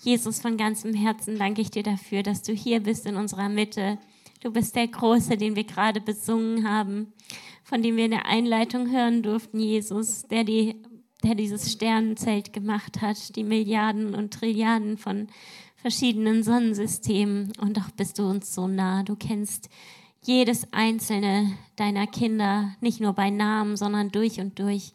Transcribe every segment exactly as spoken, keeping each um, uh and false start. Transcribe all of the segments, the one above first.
Jesus, von ganzem Herzen danke ich dir dafür, dass du hier bist in unserer Mitte. Du bist der Große, den wir gerade besungen haben, von dem wir in der Einleitung hören durften, Jesus, der, die, der dieses Sternenzelt gemacht hat, die Milliarden und Trilliarden von verschiedenen Sonnensystemen. Und doch bist du uns so nah. Du kennst jedes einzelne deiner Kinder, nicht nur bei Namen, sondern durch und durch.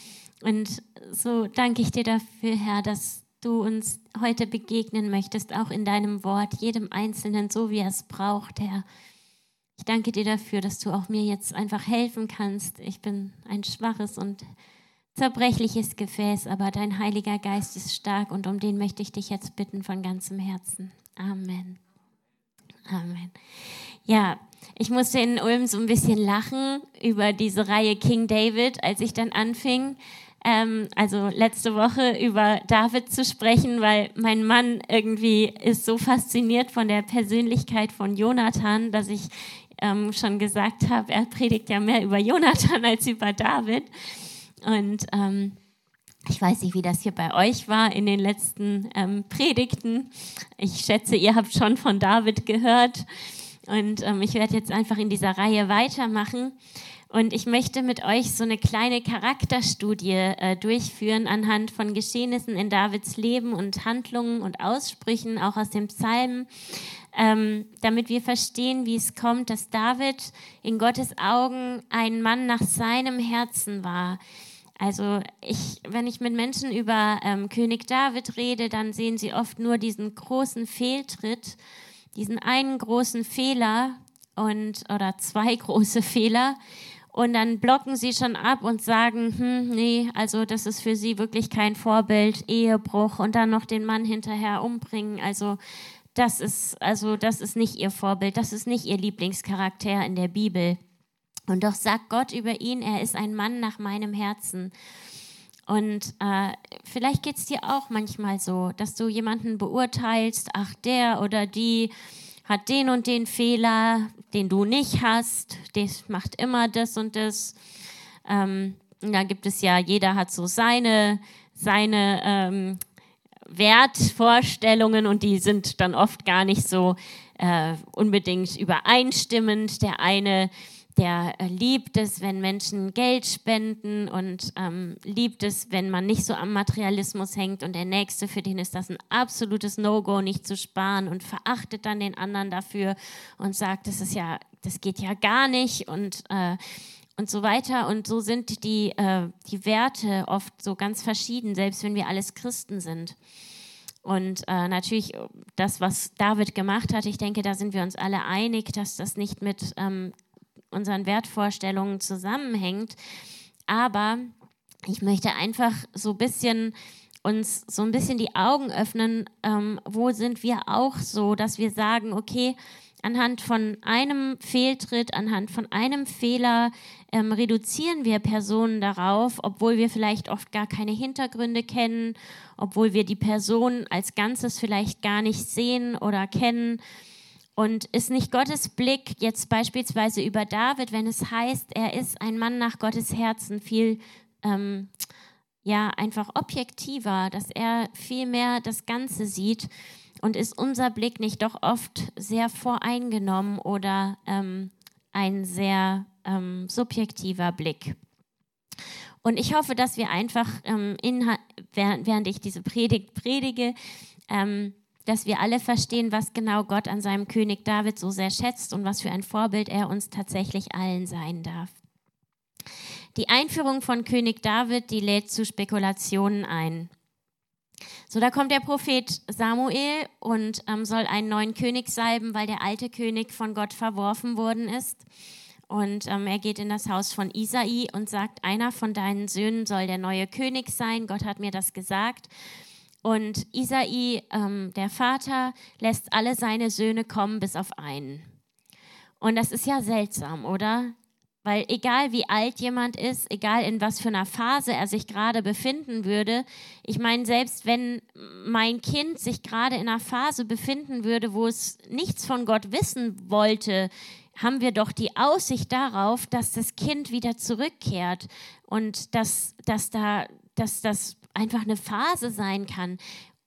Und so danke ich dir dafür, Herr, dass du uns heute begegnen möchtest, auch in deinem Wort, jedem Einzelnen, so wie er es braucht, Herr. Ich danke dir dafür, dass du auch mir jetzt einfach helfen kannst. Ich bin ein schwaches und zerbrechliches Gefäß, aber dein Heiliger Geist ist stark und um den möchte ich dich jetzt bitten von ganzem Herzen. Amen. Amen. Ja, ich musste in Ulm so ein bisschen lachen über diese Reihe King David, als ich dann anfing, ähm, also letzte Woche über David zu sprechen, weil mein Mann irgendwie ist so fasziniert von der Persönlichkeit von Jonathan, dass ich ähm, schon gesagt habe, er predigt ja mehr über Jonathan als über David. Und ähm, ich weiß nicht, wie das hier bei euch war in den letzten ähm, Predigten. Ich schätze, ihr habt schon von David gehört. Und ähm, ich werde jetzt einfach in dieser Reihe weitermachen. Und ich möchte mit euch so eine kleine Charakterstudie äh, durchführen anhand von Geschehnissen in Davids Leben und Handlungen und Aussprüchen, auch aus dem Psalmen, ähm, damit wir verstehen, wie es kommt, dass David in Gottes Augen ein Mann nach seinem Herzen war. Also ich, wenn ich mit Menschen über ähm, König David rede, dann sehen sie oft nur diesen großen Fehltritt, diesen einen großen Fehler und oder zwei große Fehler. Und dann blocken sie schon ab und sagen, hm, nee, also das ist für sie wirklich kein Vorbild, Ehebruch und dann noch den Mann hinterher umbringen. Also das ist, also das ist nicht ihr Vorbild, das ist nicht ihr Lieblingscharakter in der Bibel. Und doch sagt Gott über ihn, er ist ein Mann nach meinem Herzen. Und äh, vielleicht geht es dir auch manchmal so, dass du jemanden beurteilst, ach, der oder die hat den und den Fehler, den du nicht hast, der macht immer das und das. Ähm, und da gibt es ja, jeder hat so seine, seine ähm, Wertvorstellungen und die sind dann oft gar nicht so äh, unbedingt übereinstimmend. Der eine, der äh, liebt es, wenn Menschen Geld spenden und ähm, liebt es, wenn man nicht so am Materialismus hängt. Und der Nächste, für den ist das ein absolutes No-Go, nicht zu sparen und verachtet dann den anderen dafür und sagt, das ist ja, das geht ja gar nicht und, äh, und so weiter. Und so sind die, äh, die Werte oft so ganz verschieden, selbst wenn wir alles Christen sind. Und äh, natürlich das, was David gemacht hat, ich denke, da sind wir uns alle einig, dass das nicht mit ähm, unseren Wertvorstellungen zusammenhängt. Aber ich möchte einfach so ein bisschen uns so ein bisschen die Augen öffnen, ähm, wo sind wir auch so, dass wir sagen, okay, anhand von einem Fehltritt, anhand von einem Fehler ähm, reduzieren wir Personen darauf, obwohl wir vielleicht oft gar keine Hintergründe kennen, obwohl wir die Person als Ganzes vielleicht gar nicht sehen oder kennen. Und ist nicht Gottes Blick jetzt beispielsweise über David, wenn es heißt, er ist ein Mann nach Gottes Herzen, viel ähm, ja einfach objektiver, dass er viel mehr das Ganze sieht und ist unser Blick nicht doch oft sehr voreingenommen oder ähm, ein sehr ähm, subjektiver Blick. Und ich hoffe, dass wir einfach, ähm, inha- während, während ich diese Predigt predige, ähm, dass wir alle verstehen, was genau Gott an seinem König David so sehr schätzt und was für ein Vorbild er uns tatsächlich allen sein darf. Die Einführung von König David, die lädt zu Spekulationen ein. So, da kommt der Prophet Samuel und ähm, soll einen neuen König salben, weil der alte König von Gott verworfen worden ist. Und ähm, er geht in das Haus von Isai und sagt, einer von deinen Söhnen soll der neue König sein. Gott hat mir das gesagt. Und Isai, ähm, der Vater, lässt alle seine Söhne kommen, bis auf einen. Und das ist ja seltsam, oder? Weil egal wie alt jemand ist, egal in was für einer Phase er sich gerade befinden würde, ich meine, selbst wenn mein Kind sich gerade in einer Phase befinden würde, wo es nichts von Gott wissen wollte, haben wir doch die Aussicht darauf, dass das Kind wieder zurückkehrt und dass, dass, da, dass das einfach eine Phase sein kann.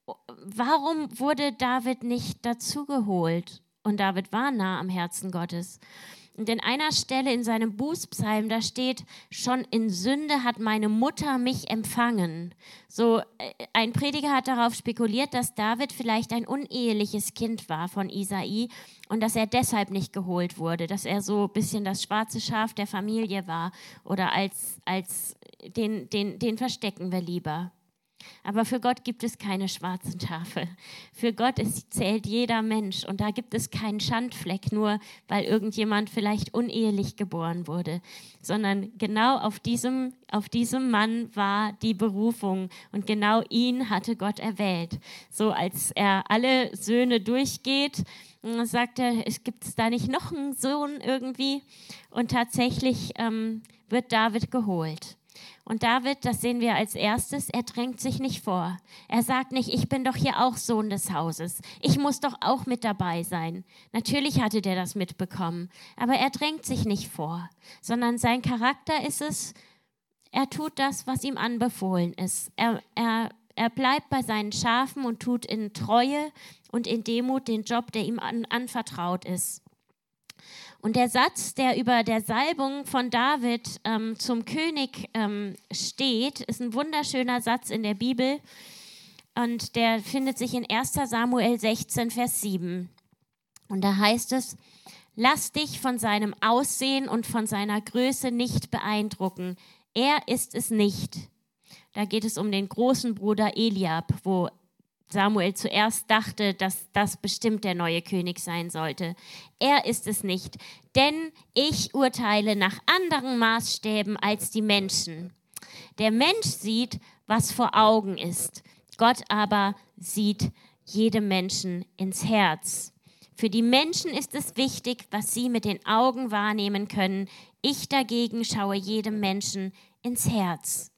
warum wurde David nicht dazugeholt? Und David war nah am Herzen Gottes. Und in einer Stelle in seinem Bußpsalm, da steht, schon in Sünde hat meine Mutter mich empfangen. So, ein Prediger hat darauf spekuliert, dass David vielleicht ein uneheliches Kind war von Isai und dass er deshalb nicht geholt wurde, dass er so ein bisschen das schwarze Schaf der Familie war oder als, als den, den, den verstecken wir lieber. Aber für Gott gibt es keine schwarzen Schafe. Für Gott ist, zählt jeder Mensch und da gibt es keinen Schandfleck, nur weil irgendjemand vielleicht unehelich geboren wurde, sondern genau auf diesem, auf diesem Mann war die Berufung und genau ihn hatte Gott erwählt. So als er alle Söhne durchgeht, sagt er, es gibt da nicht noch einen Sohn irgendwie und tatsächlich ähm, wird David geholt. Und David, das sehen wir als erstes, er drängt sich nicht vor. Er sagt nicht, ich bin doch hier auch Sohn des Hauses. Ich muss doch auch mit dabei sein. Natürlich hatte der das mitbekommen, aber er drängt sich nicht vor, sondern sein Charakter ist es, er tut das, was ihm anbefohlen ist. Er, er, er bleibt bei seinen Schafen und tut in Treue und in Demut den Job, der ihm an, anvertraut ist. Und der Satz, der über der Salbung von David ähm, zum König ähm, steht, ist ein wunderschöner Satz in der Bibel und der findet sich in erster Samuel sechzehn, Vers sieben. Und da heißt es, lass dich von seinem Aussehen und von seiner Größe nicht beeindrucken. Er ist es nicht. Da geht es um den großen Bruder Eliab, wo Samuel zuerst dachte, dass das bestimmt der neue König sein sollte. Er ist es nicht, denn ich urteile nach anderen Maßstäben als die Menschen. Der Mensch sieht, was vor Augen ist. Gott aber sieht jedem Menschen ins Herz. Für die Menschen ist es wichtig, was sie mit den Augen wahrnehmen können. Ich dagegen schaue jedem Menschen ins Herz.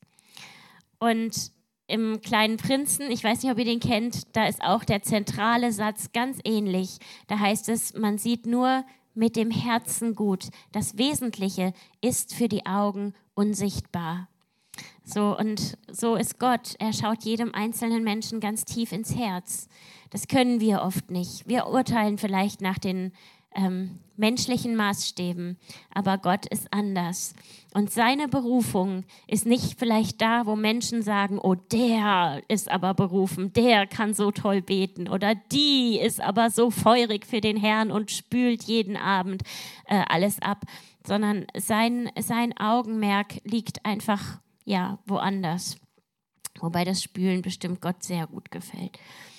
Und im Kleinen Prinzen, ich weiß nicht, ob ihr den kennt, da ist auch der zentrale Satz ganz ähnlich. Da heißt es, man sieht nur mit dem Herzen gut. Das Wesentliche ist für die Augen unsichtbar. So, und so ist Gott. Er schaut jedem einzelnen Menschen ganz tief ins Herz. Das können wir oft nicht. Wir urteilen vielleicht nach den ähm, menschlichen Maßstäben, aber Gott ist anders. Und seine Berufung ist nicht vielleicht da, wo Menschen sagen, oh, der ist aber berufen, der kann so toll beten oder die ist aber so feurig für den Herrn und spült jeden Abend äh, alles ab, sondern sein, sein Augenmerk liegt einfach ja, woanders. Wobei das Spülen bestimmt Gott sehr gut gefällt.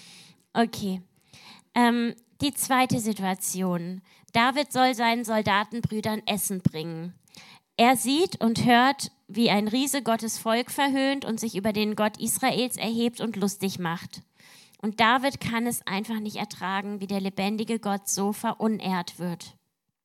Okay. Ähm, die zweite Situation. David soll seinen Soldatenbrüdern Essen bringen. Er sieht und hört, wie ein Riese Gottes Volk verhöhnt und sich über den Gott Israels erhebt und lustig macht. Und David kann es einfach nicht ertragen, wie der lebendige Gott so verunehrt wird.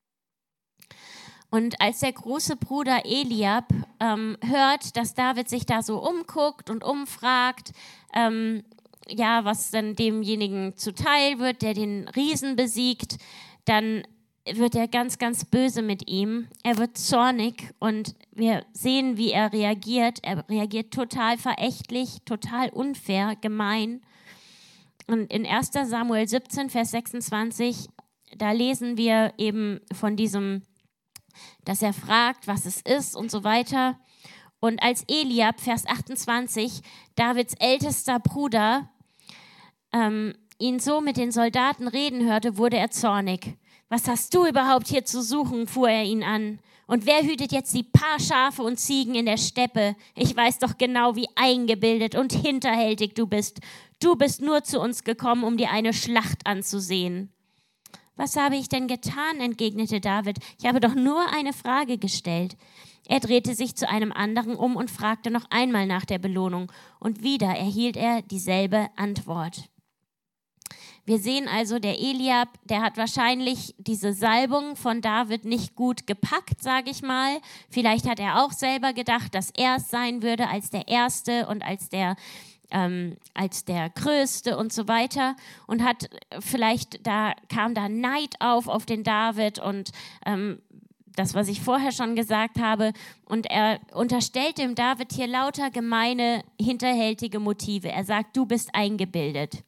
Und als der große Bruder Eliab ähm, hört, dass David sich da so umguckt und umfragt, ähm, ja, was dann demjenigen zuteil wird, der den Riesen besiegt, dann wird er ganz, ganz böse mit ihm. Er wird zornig und wir sehen, wie er reagiert. Er reagiert total verächtlich, total unfair, gemein. Und in erster Samuel siebzehn, Vers sechsundzwanzig, da lesen wir eben von diesem, dass er fragt, was es ist und so weiter. Und als Eliab, Vers achtundzwanzig, Davids ältester Bruder, ähm, ihn so mit den Soldaten reden hörte, wurde er zornig. Was hast du überhaupt hier zu suchen, fuhr er ihn an. Und wer hütet jetzt die paar Schafe und Ziegen in der Steppe? Ich weiß doch genau, wie eingebildet und hinterhältig du bist. Du bist nur zu uns gekommen, um dir eine Schlacht anzusehen. Was habe ich denn getan, entgegnete David. Ich habe doch nur eine Frage gestellt. Er drehte sich zu einem anderen um und fragte noch einmal nach der Belohnung. Und wieder erhielt er dieselbe Antwort. Wir sehen also, der Eliab, der hat wahrscheinlich diese Salbung von David nicht gut gepackt, sage ich mal. Vielleicht hat er auch selber gedacht, dass er es sein würde als der Erste und als der, ähm, als der Größte und so weiter. Und hat vielleicht, da kam da Neid auf auf den David und ähm, das, was ich vorher schon gesagt habe. Und er unterstellt dem David hier lauter gemeine, hinterhältige Motive. Er sagt, du bist eingebildet.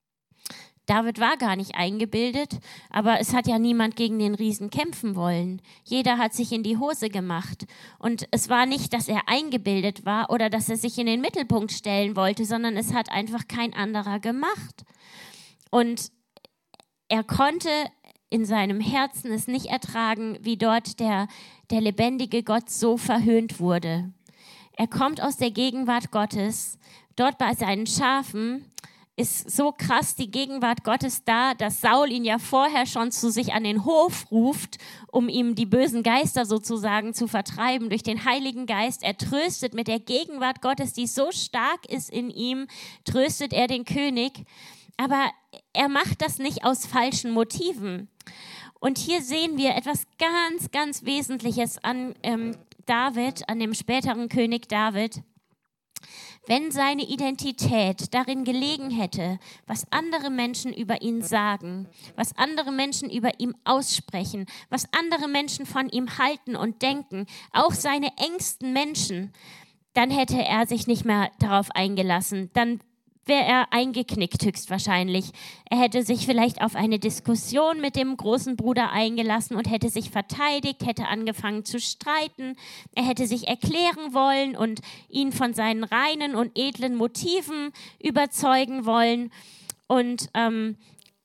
David war gar nicht eingebildet, aber es hat ja niemand gegen den Riesen kämpfen wollen. Jeder hat sich in die Hose gemacht. Und es war nicht, dass er eingebildet war oder dass er sich in den Mittelpunkt stellen wollte, sondern es hat einfach kein anderer gemacht. Und er konnte in seinem Herzen es nicht ertragen, wie dort der, der lebendige Gott so verhöhnt wurde. Er kommt aus der Gegenwart Gottes. Dort bei seinen Schafen ist so krass die Gegenwart Gottes da, dass Saul ihn ja vorher schon zu sich an den Hof ruft, um ihm die bösen Geister sozusagen zu vertreiben durch den Heiligen Geist. Er tröstet mit der Gegenwart Gottes, die so stark ist in ihm, tröstet er den König. Aber er macht das nicht aus falschen Motiven. Und hier sehen wir etwas ganz, ganz Wesentliches an ähm, David, an dem späteren König David. Wenn seine Identität darin gelegen hätte, was andere Menschen über ihn sagen, was andere Menschen über ihn aussprechen, was andere Menschen von ihm halten und denken, auch seine engsten Menschen, dann hätte er sich nicht mehr darauf eingelassen. Dann wäre er eingeknickt höchstwahrscheinlich. Er hätte sich vielleicht auf eine Diskussion mit dem großen Bruder eingelassen und hätte sich verteidigt, hätte angefangen zu streiten. Er hätte sich erklären wollen und ihn von seinen reinen und edlen Motiven überzeugen wollen. Und ähm,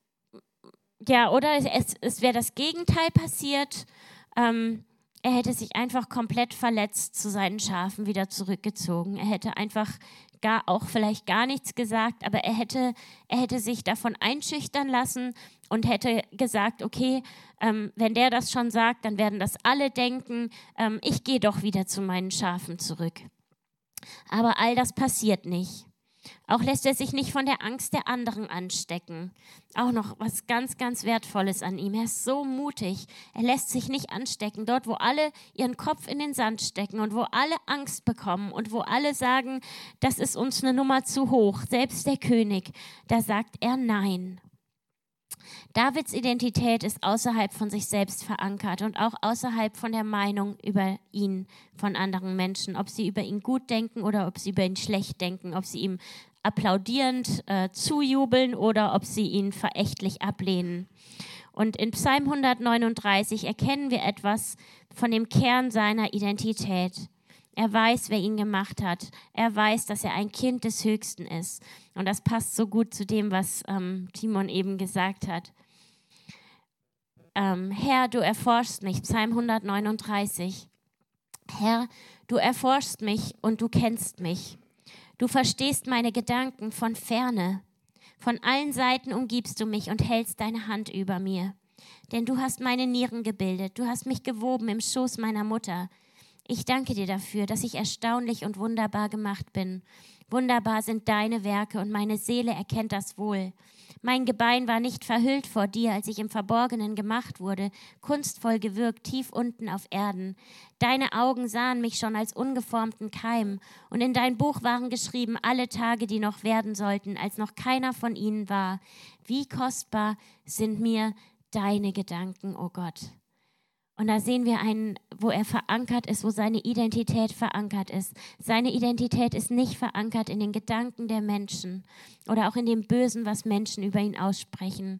ja, oder es, es wäre das Gegenteil passiert. Ähm, er hätte sich einfach komplett verletzt zu seinen Schafen wieder zurückgezogen. Er hätte einfach gar, auch vielleicht gar nichts gesagt, aber er hätte, er hätte sich davon einschüchtern lassen und hätte gesagt, okay, ähm, wenn der das schon sagt, dann werden das alle denken, ähm, ich gehe doch wieder zu meinen Schafen zurück. Aber all das passiert nicht. Auch lässt er sich nicht von der Angst der anderen anstecken. Auch noch was ganz, ganz Wertvolles an ihm. Er ist so mutig. Er lässt sich nicht anstecken. Dort, wo alle ihren Kopf in den Sand stecken und wo alle Angst bekommen und wo alle sagen, das ist uns eine Nummer zu hoch, selbst der König, da sagt er Nein. Davids Identität ist außerhalb von sich selbst verankert und auch außerhalb von der Meinung über ihn von anderen Menschen, ob sie über ihn gut denken oder ob sie über ihn schlecht denken, ob sie ihm applaudierend äh, zujubeln oder ob sie ihn verächtlich ablehnen. Und in Psalm hundertneununddreißig erkennen wir etwas von dem Kern seiner Identität. Er weiß, wer ihn gemacht hat. Er weiß, dass er ein Kind des Höchsten ist. Und das passt so gut zu dem, was ähm, Timon eben gesagt hat. Ähm, Herr, du erforschst mich, Psalm hundertneununddreißig. Herr, du erforschst mich und du kennst mich. Du verstehst meine Gedanken von ferne. Von allen Seiten umgibst du mich und hältst deine Hand über mir. Denn du hast meine Nieren gebildet, du hast mich gewoben im Schoß meiner Mutter. Ich danke dir dafür, dass ich erstaunlich und wunderbar gemacht bin. Wunderbar sind deine Werke und meine Seele erkennt das wohl. Mein Gebein war nicht verhüllt vor dir, als ich im Verborgenen gemacht wurde, kunstvoll gewirkt, tief unten auf Erden. Deine Augen sahen mich schon als ungeformten Keim, und in dein Buch waren geschrieben alle Tage, die noch werden sollten, als noch keiner von ihnen war. Wie kostbar sind mir deine Gedanken, o Gott. Und da sehen wir einen, wo er verankert ist, wo seine Identität verankert ist. Seine Identität ist nicht verankert in den Gedanken der Menschen oder auch in dem Bösen, was Menschen über ihn aussprechen.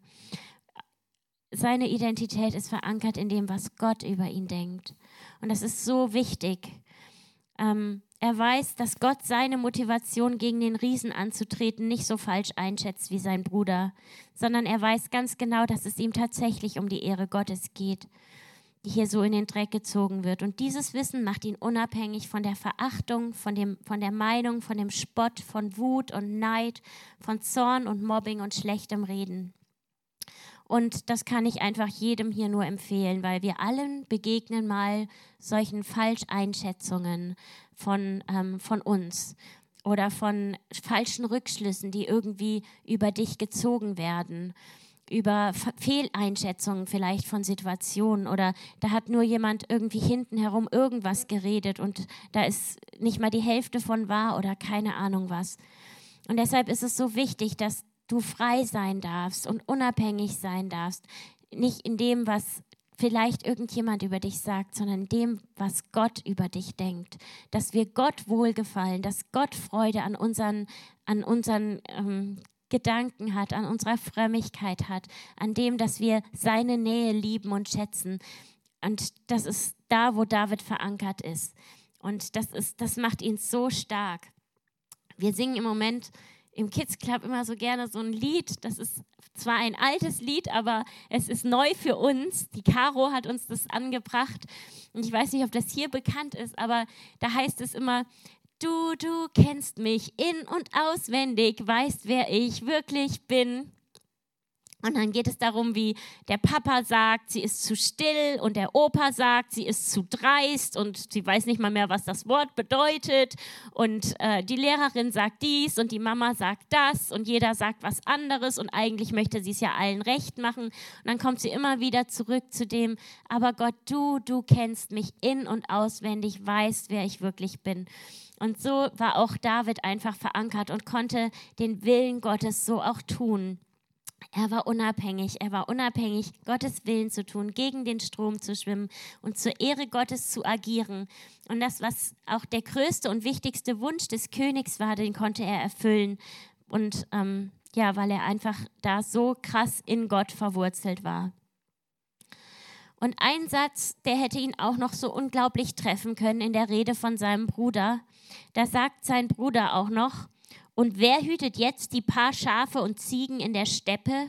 Seine Identität ist verankert in dem, was Gott über ihn denkt. Und das ist so wichtig. Ähm, er weiß, dass Gott seine Motivation, gegen den Riesen anzutreten, nicht so falsch einschätzt wie sein Bruder, sondern er weiß ganz genau, dass es ihm tatsächlich um die Ehre Gottes geht, die hier so in den Dreck gezogen wird. Und dieses Wissen macht ihn unabhängig von der Verachtung, von, dem, von der Meinung, von dem Spott, von Wut und Neid, von Zorn und Mobbing und schlechtem Reden. Und das kann ich einfach jedem hier nur empfehlen, weil wir allen begegnen mal solchen Falscheinschätzungen von, ähm, von uns oder von falschen Rückschlüssen, die irgendwie über dich gezogen werden, über Fehleinschätzungen vielleicht von Situationen, oder da hat nur jemand irgendwie hinten herum irgendwas geredet und da ist nicht mal die Hälfte von wahr oder keine Ahnung was. Und deshalb ist es so wichtig, dass du frei sein darfst und unabhängig sein darfst, nicht in dem, was vielleicht irgendjemand über dich sagt, sondern dem, was Gott über dich denkt. Dass wir Gott wohlgefallen, dass Gott Freude an unseren, an unseren ähm, Gedanken hat, an unserer Frömmigkeit hat, an dem, dass wir seine Nähe lieben und schätzen. Und das ist da, wo David verankert ist. Und das ist, das macht ihn so stark. Wir singen im Moment im Kids Club immer so gerne so ein Lied. Das ist zwar ein altes Lied, aber es ist neu für uns. Die Caro hat uns das angebracht. Und ich weiß nicht, ob das hier bekannt ist, aber da heißt es immer: Du, du kennst mich in- und auswendig, weißt, wer ich wirklich bin. Und dann geht es darum, wie der Papa sagt, sie ist zu still, und der Opa sagt, sie ist zu dreist und sie weiß nicht mal mehr, was das Wort bedeutet. Und äh, die Lehrerin sagt dies und die Mama sagt das und jeder sagt was anderes und eigentlich möchte sie es ja allen recht machen. Und dann kommt sie immer wieder zurück zu dem: Aber Gott, du, du kennst mich in- und auswendig, weißt, wer ich wirklich bin. Und so war auch David einfach verankert und konnte den Willen Gottes so auch tun. Er war unabhängig, er war unabhängig, Gottes Willen zu tun, gegen den Strom zu schwimmen und zur Ehre Gottes zu agieren. Und das, was auch der größte und wichtigste Wunsch des Königs war, den konnte er erfüllen. Und ähm, ja, weil er einfach da so krass in Gott verwurzelt war. Und ein Satz, der hätte ihn auch noch so unglaublich treffen können in der Rede von seinem Bruder. Da sagt sein Bruder auch noch: Und wer hütet jetzt die paar Schafe und Ziegen in der Steppe?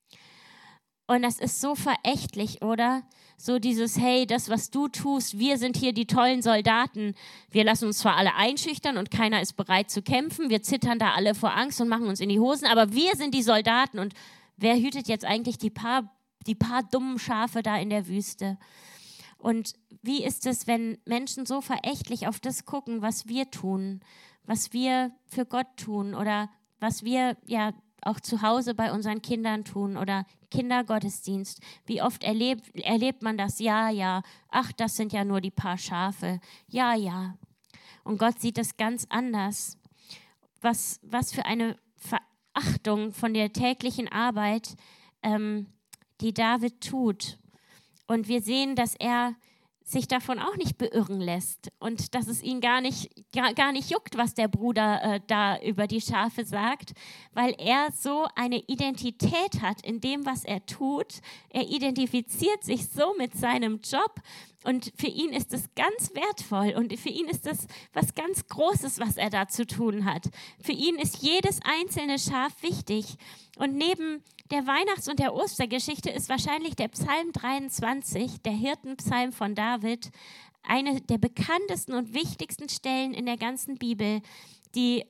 Und das ist so verächtlich, oder? So dieses: Hey, das, was du tust, wir sind hier die tollen Soldaten. Wir lassen uns zwar alle einschüchtern und keiner ist bereit zu kämpfen. Wir zittern da alle vor Angst und machen uns in die Hosen, aber wir sind die Soldaten. Und wer hütet jetzt eigentlich die paar, die paar dummen Schafe da in der Wüste? Und wie ist es, wenn Menschen so verächtlich auf das gucken, was wir tun, was wir für Gott tun oder was wir ja auch zu Hause bei unseren Kindern tun oder Kindergottesdienst? Wie oft erlebt, erlebt man das? Ja, ja, ach, das sind ja nur die paar Schafe. Ja, ja. Und Gott sieht das ganz anders. Was, was für eine Verachtung von der täglichen Arbeit, ähm, die David tut. Und wir sehen, dass er sich davon auch nicht beirren lässt und dass es ihn gar nicht, gar, gar nicht juckt, was der Bruder äh, da über die Schafe sagt, weil er so eine Identität hat in dem, was er tut. Er identifiziert sich so mit seinem Job und für ihn ist es ganz wertvoll und für ihn ist das was ganz Großes, was er da zu tun hat. Für ihn ist jedes einzelne Schaf wichtig. Und neben der Weihnachts- und der Ostergeschichte ist wahrscheinlich der Psalm dreiundzwanzig, der Hirtenpsalm von David, eine der bekanntesten und wichtigsten Stellen in der ganzen Bibel, die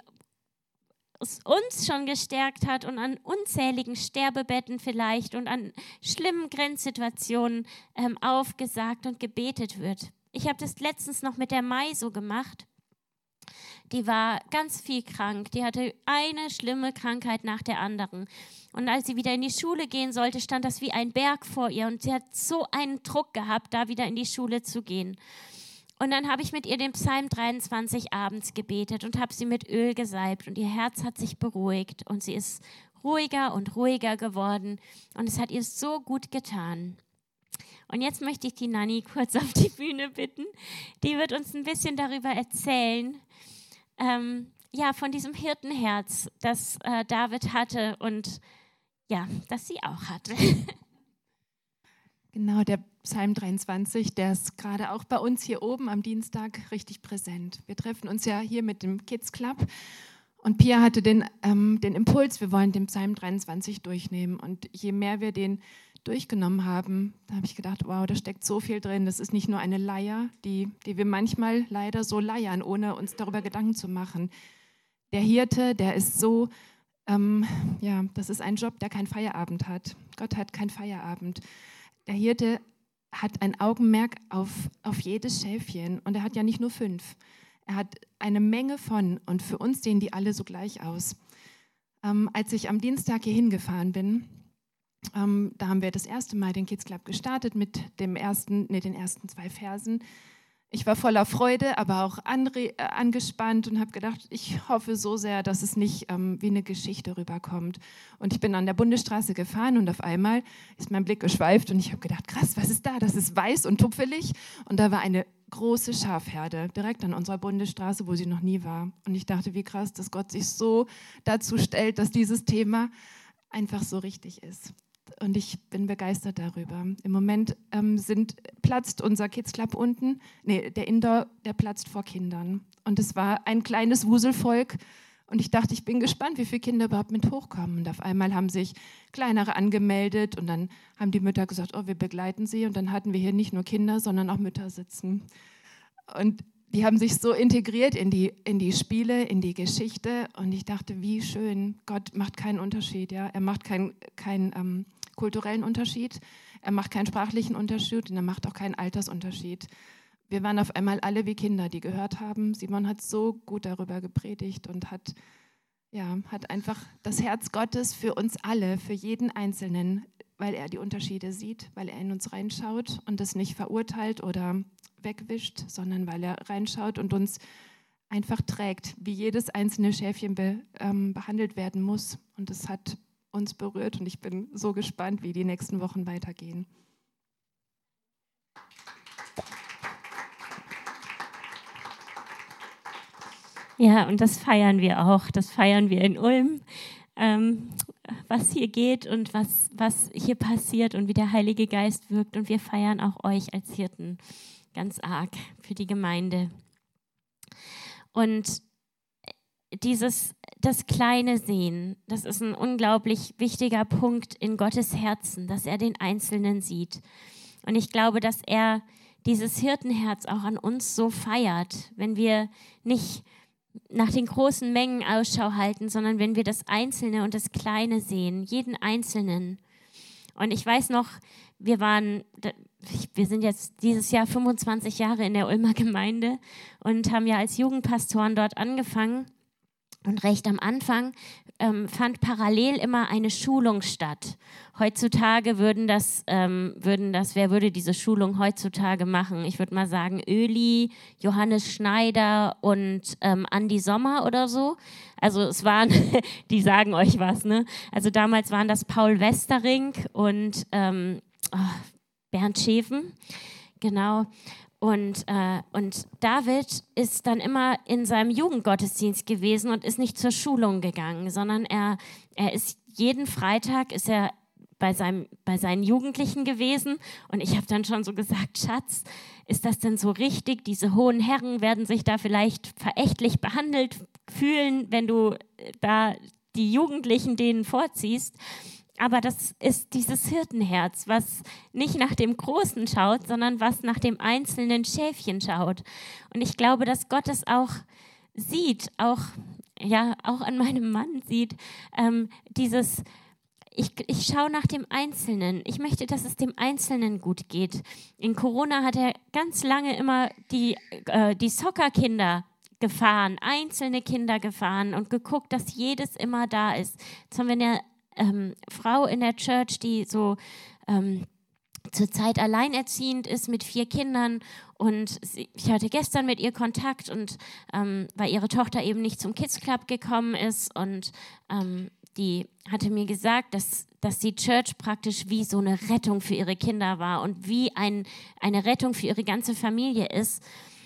uns schon gestärkt hat und an unzähligen Sterbebetten vielleicht und an schlimmen Grenzsituationen ähm, aufgesagt und gebetet wird. Ich habe das letztens noch mit der Mai so gemacht. Die war ganz viel krank. Die hatte eine schlimme Krankheit nach der anderen. Und als sie wieder in die Schule gehen sollte, stand das wie ein Berg vor ihr. Und sie hat so einen Druck gehabt, da wieder in die Schule zu gehen. Und dann habe ich mit ihr den Psalm dreiundzwanzig abends gebetet und habe sie mit Öl gesalbt. Und ihr Herz hat sich beruhigt. Und sie ist ruhiger und ruhiger geworden. Und es hat ihr so gut getan. Und jetzt möchte ich die Nanni kurz auf die Bühne bitten. Die wird uns ein bisschen darüber erzählen, ähm, ja, von diesem Hirtenherz, das äh, David hatte und ja, das sie auch hatte. Genau, der Psalm dreiundzwanzig, der ist gerade auch bei uns hier oben am Dienstag richtig präsent. Wir treffen uns ja hier mit dem Kids Club und Pia hatte den, ähm, den Impuls, wir wollen den Psalm dreiundzwanzig durchnehmen. Und je mehr wir den durchgenommen haben, da habe ich gedacht, wow, da steckt so viel drin. Das ist nicht nur eine Leier, die, die wir manchmal leider so leiern, ohne uns darüber Gedanken zu machen. Der Hirte, der ist so, ähm, ja, das ist ein Job, der keinen Feierabend hat. Gott hat keinen Feierabend. Der Hirte hat ein Augenmerk auf, auf jedes Schäfchen und er hat ja nicht nur fünf. Er hat eine Menge von und für uns sehen die alle so gleich aus. Ähm, als ich am Dienstag hier hingefahren bin, Ähm, da haben wir das erste Mal den Kids Club gestartet mit dem ersten, nee, den ersten zwei Versen. Ich war voller Freude, aber auch anre- äh, angespannt und habe gedacht, ich hoffe so sehr, dass es nicht ähm, wie eine Geschichte rüberkommt. Und ich bin an der Bundesstraße gefahren und auf einmal ist mein Blick geschweift und ich habe gedacht, krass, was ist da? Das ist weiß und tupfelig. Und da war eine große Schafherde direkt an unserer Bundesstraße, wo sie noch nie war. Und ich dachte, wie krass, dass Gott sich so dazu stellt, dass dieses Thema einfach so richtig ist. Und ich bin begeistert darüber. Im Moment ähm, sind, platzt unser Kids Club unten, nee, der Indoor, der platzt vor Kindern. Und es war ein kleines Wuselvolk. Und ich dachte, ich bin gespannt, wie viele Kinder überhaupt mit hochkommen. Und auf einmal haben sich kleinere angemeldet und dann haben die Mütter gesagt, oh, wir begleiten sie. Und dann hatten wir hier nicht nur Kinder, sondern auch Mütter sitzen. Und die haben sich so integriert in die, in die Spiele, in die Geschichte. Und ich dachte, wie schön. Gott macht keinen Unterschied. Ja? Er macht keinen kein, ähm, kulturellen Unterschied. Er macht keinen sprachlichen Unterschied und er macht auch keinen Altersunterschied. Wir waren auf einmal alle wie Kinder, die gehört haben. Simon hat so gut darüber gepredigt und hat, ja, hat einfach das Herz Gottes für uns alle, für jeden Einzelnen, weil er die Unterschiede sieht, weil er in uns reinschaut und es nicht verurteilt oder wegwischt, sondern weil er reinschaut und uns einfach trägt, wie jedes einzelne Schäfchen be, ähm, behandelt werden muss. Und das hat uns berührt und ich bin so gespannt, wie die nächsten Wochen weitergehen. Ja, und das feiern wir auch. Das feiern wir in Ulm, ähm, was hier geht und was, was hier passiert und wie der Heilige Geist wirkt. Und wir feiern auch euch als Hirten ganz arg für die Gemeinde. Und dieses, das kleine Sehen, das ist ein unglaublich wichtiger Punkt in Gottes Herzen, dass er den Einzelnen sieht. Und ich glaube, dass er dieses Hirtenherz auch an uns so feiert, wenn wir nicht nach den großen Mengen Ausschau halten, sondern wenn wir das Einzelne und das Kleine sehen, jeden Einzelnen. Und ich weiß noch, wir waren, wir sind jetzt dieses Jahr fünfundzwanzig Jahre in der Ulmer Gemeinde und haben ja als Jugendpastoren dort angefangen. Und recht am Anfang ähm, fand parallel immer eine Schulung statt. Heutzutage würden das, ähm, würden das, wer würde diese Schulung heutzutage machen? Ich würde mal sagen Öli, Johannes Schneider und ähm, Andi Sommer oder so. Also es waren, die sagen euch was, ne? Also damals waren das Paul Westering und ähm, oh, Bernd Scheven, genau. Und, äh, und David ist dann immer in seinem Jugendgottesdienst gewesen und ist nicht zur Schulung gegangen, sondern er, er ist jeden Freitag ist er bei, seinem, bei seinen Jugendlichen gewesen. Und ich habe dann schon so gesagt, Schatz, ist das denn so richtig? Diese hohen Herren werden sich da vielleicht verächtlich behandelt fühlen, wenn du da die Jugendlichen denen vorziehst. Aber das ist dieses Hirtenherz, was nicht nach dem Großen schaut, sondern was nach dem einzelnen Schäfchen schaut. Und ich glaube, dass Gott es auch sieht, auch, ja, auch an meinem Mann sieht, ähm, dieses, ich, ich schaue nach dem Einzelnen. Ich möchte, dass es dem Einzelnen gut geht. In Corona hat er ganz lange immer die, äh, die Soccerkinder gefahren, einzelne Kinder gefahren und geguckt, dass jedes immer da ist. Jetzt haben wir eine Ähm, Frau in der Church, die so ähm, zurzeit alleinerziehend ist mit vier Kindern und sie, ich hatte gestern mit ihr Kontakt und ähm, weil ihre Tochter eben nicht zum Kids Club gekommen ist und ähm, die hatte mir gesagt, dass, dass die Church praktisch wie so eine Rettung für ihre Kinder war und wie ein, eine Rettung für ihre ganze Familie ist.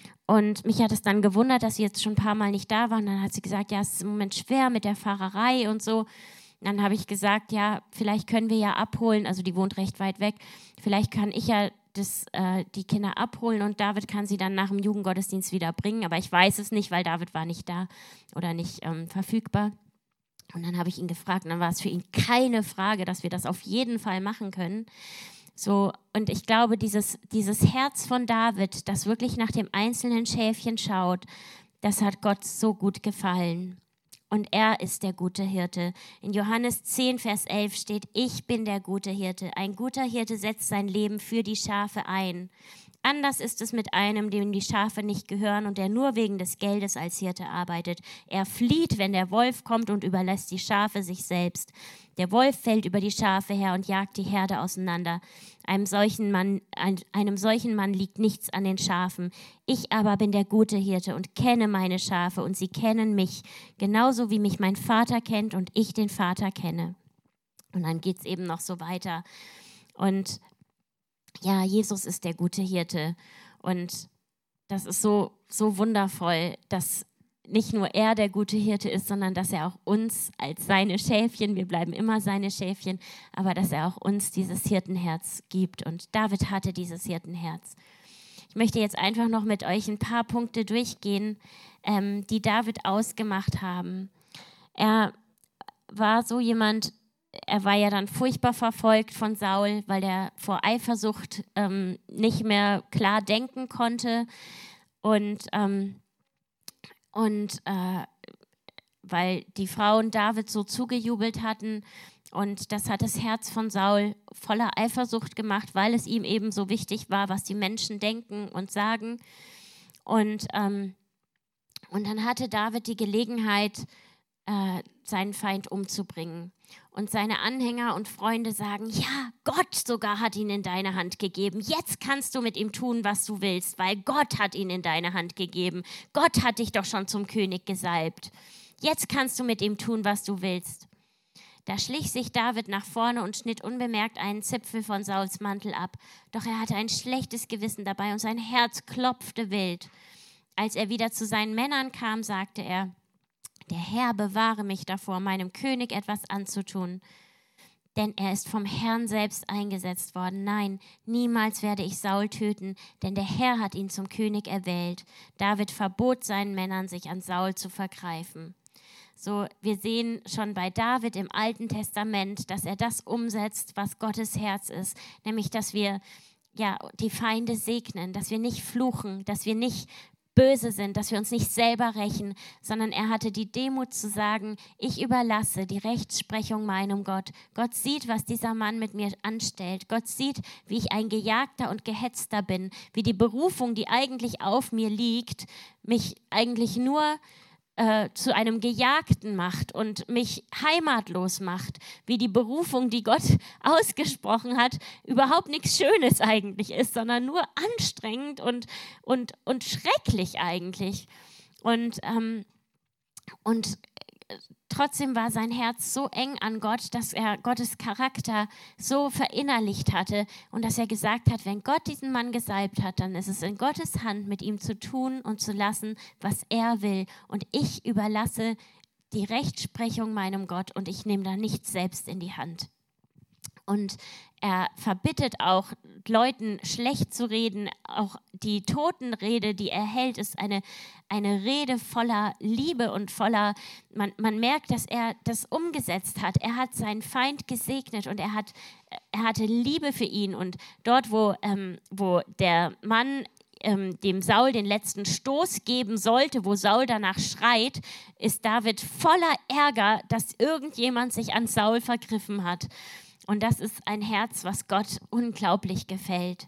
Und mich hat es dann gewundert, dass sie jetzt schon ein paar Mal nicht da waren. Dann hat sie gesagt, ja, es ist im Moment schwer mit der Fahrerei und so. Dann habe ich gesagt, ja, vielleicht können wir ja abholen, also die wohnt recht weit weg, vielleicht kann ich ja das, äh, die Kinder abholen und David kann sie dann nach dem Jugendgottesdienst wieder bringen, aber ich weiß es nicht, weil David war nicht da oder nicht ähm, verfügbar. Und dann habe ich ihn gefragt und dann war es für ihn keine Frage, dass wir das auf jeden Fall machen können. So, und ich glaube, dieses, dieses Herz von David, das wirklich nach dem einzelnen Schäfchen schaut, das hat Gott so gut gefallen. Und er ist der gute Hirte. In Johannes zehn, Vers elf steht, ich bin der gute Hirte. Ein guter Hirte setzt sein Leben für die Schafe ein. Anders ist es mit einem, dem die Schafe nicht gehören und der nur wegen des Geldes als Hirte arbeitet. Er flieht, wenn der Wolf kommt und überlässt die Schafe sich selbst. Der Wolf fällt über die Schafe her und jagt die Herde auseinander. Einem solchen Mann, einem solchen Mann liegt nichts an den Schafen. Ich aber bin der gute Hirte und kenne meine Schafe und sie kennen mich, genauso wie mich mein Vater kennt und ich den Vater kenne. Und dann geht es eben noch so weiter. Und ja, Jesus ist der gute Hirte und das ist so, so wundervoll, dass nicht nur er der gute Hirte ist, sondern dass er auch uns als seine Schäfchen, wir bleiben immer seine Schäfchen, aber dass er auch uns dieses Hirtenherz gibt und David hatte dieses Hirtenherz. Ich möchte jetzt einfach noch mit euch ein paar Punkte durchgehen, ähm, die David ausgemacht haben. Er war so jemand, er war ja dann furchtbar verfolgt von Saul, weil er vor Eifersucht ähm, nicht mehr klar denken konnte und, ähm, und äh, weil die Frauen David so zugejubelt hatten und das hat das Herz von Saul voller Eifersucht gemacht, weil es ihm eben so wichtig war, was die Menschen denken und sagen. Und, ähm, und dann hatte David die Gelegenheit, äh, seinen Feind umzubringen. Und seine Anhänger und Freunde sagen, ja, Gott sogar hat ihn in deine Hand gegeben. Jetzt kannst du mit ihm tun, was du willst, weil Gott hat ihn in deine Hand gegeben. Gott hat dich doch schon zum König gesalbt. Jetzt kannst du mit ihm tun, was du willst. Da schlich sich David nach vorne und schnitt unbemerkt einen Zipfel von Sauls Mantel ab. Doch er hatte ein schlechtes Gewissen dabei und sein Herz klopfte wild. Als er wieder zu seinen Männern kam, sagte er, der Herr bewahre mich davor, meinem König etwas anzutun. Denn er ist vom Herrn selbst eingesetzt worden. Nein, niemals werde ich Saul töten, denn der Herr hat ihn zum König erwählt. David verbot seinen Männern, sich an Saul zu vergreifen. So, wir sehen schon bei David im Alten Testament, dass er das umsetzt, was Gottes Herz ist, nämlich, dass wir ja, die Feinde segnen, dass wir nicht fluchen, dass wir nicht böse sind, dass wir uns nicht selber rächen, sondern er hatte die Demut zu sagen, ich überlasse die Rechtsprechung meinem Gott. Gott sieht, was dieser Mann mit mir anstellt. Gott sieht, wie ich ein Gejagter und Gehetzter bin, wie die Berufung, die eigentlich auf mir liegt, mich eigentlich nur äh, zu einem Gejagten macht und mich heimatlos macht, wie die Berufung, die Gott ausgesprochen hat, überhaupt nichts Schönes eigentlich ist, sondern nur anstrengend und, und, und schrecklich eigentlich. Und, ähm, und trotzdem war sein Herz so eng an Gott, dass er Gottes Charakter so verinnerlicht hatte und dass er gesagt hat, wenn Gott diesen Mann gesalbt hat, dann ist es in Gottes Hand, mit ihm zu tun und zu lassen, was er will. Und ich überlasse die Rechtsprechung meinem Gott und ich nehme da nichts selbst in die Hand. Und er verbittet auch, Leuten schlecht zu reden. Auch die Totenrede, die er hält, ist eine, eine Rede voller Liebe und voller, man, man merkt, dass er das umgesetzt hat. Er hat seinen Feind gesegnet und er, hat, er hatte Liebe für ihn. Und dort, wo, ähm, wo der Mann ähm, dem Saul den letzten Stoß geben sollte, wo Saul danach schreit, ist David voller Ärger, dass irgendjemand sich an Saul vergriffen hat. Und das ist ein Herz, was Gott unglaublich gefällt.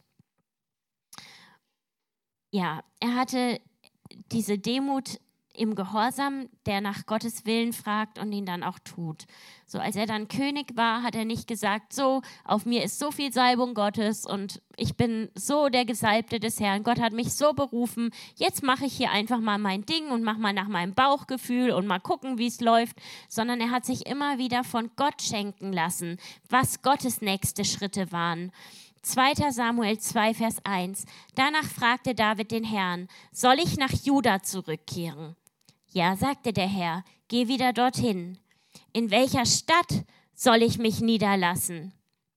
Ja, er hatte diese Demut im Gehorsam, der nach Gottes Willen fragt und ihn dann auch tut. So, als er dann König war, hat er nicht gesagt, so, auf mir ist so viel Salbung Gottes und ich bin so der Gesalbte des Herrn. Gott hat mich so berufen, jetzt mache ich hier einfach mal mein Ding und mache mal nach meinem Bauchgefühl und mal gucken, wie es läuft. Sondern er hat sich immer wieder von Gott schenken lassen, was Gottes nächste Schritte waren. zweiter Samuel zwei, Vers eins. Danach fragte David den Herrn, soll ich nach Juda zurückkehren? Ja, sagte der Herr, geh wieder dorthin. In welcher Stadt soll ich mich niederlassen?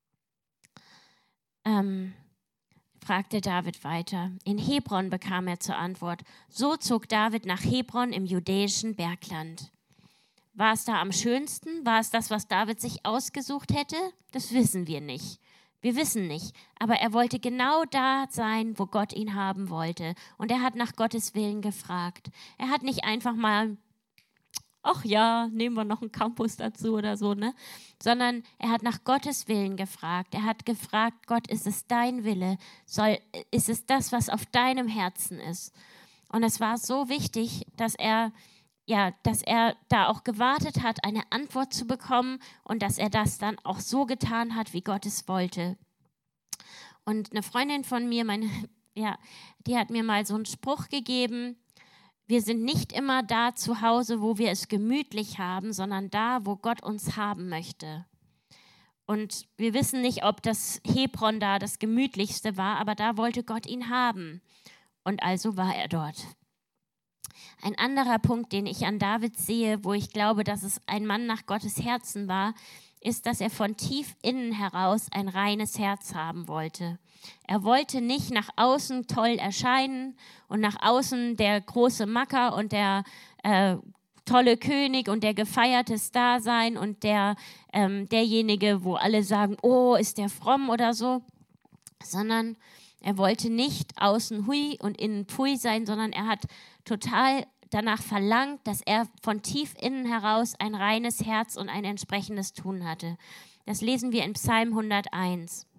Ähm, fragte David weiter. In Hebron bekam er zur Antwort. So zog David nach Hebron im judäischen Bergland. War es da am schönsten? War es das, was David sich ausgesucht hätte? Das wissen wir nicht. Wir wissen nicht, aber er wollte genau da sein, wo Gott ihn haben wollte. Und er hat nach Gottes Willen gefragt. Er hat nicht einfach mal ach ja, nehmen wir noch einen Campus dazu oder so, ne? Sondern er hat nach Gottes Willen gefragt. Er hat gefragt, Gott, ist es dein Wille? Soll, ist es das, was auf deinem Herzen ist? Und es war so wichtig, dass er, ja, dass er da auch gewartet hat, eine Antwort zu bekommen und dass er das dann auch so getan hat, wie Gott es wollte. Und eine Freundin von mir, meine, ja, die hat mir mal so einen Spruch gegeben: Wir sind nicht immer da zu Hause, wo wir es gemütlich haben, sondern da, wo Gott uns haben möchte. Und wir wissen nicht, ob das Hebron da das gemütlichste war, aber da wollte Gott ihn haben. Und also war er dort. Ein anderer Punkt, den ich an David sehe, wo ich glaube, dass es ein Mann nach Gottes Herzen war, ist, dass er von tief innen heraus ein reines Herz haben wollte. Er wollte nicht nach außen toll erscheinen und nach außen der große Macker und der äh, tolle König und der gefeierte Star sein und der, ähm, derjenige, wo alle sagen, oh, ist der fromm oder so, sondern er wollte nicht außen hui und innen pfui sein, sondern er hat total danach verlangt, dass er von tief innen heraus ein reines Herz und ein entsprechendes Tun hatte. Das lesen wir in Psalm hunderteins.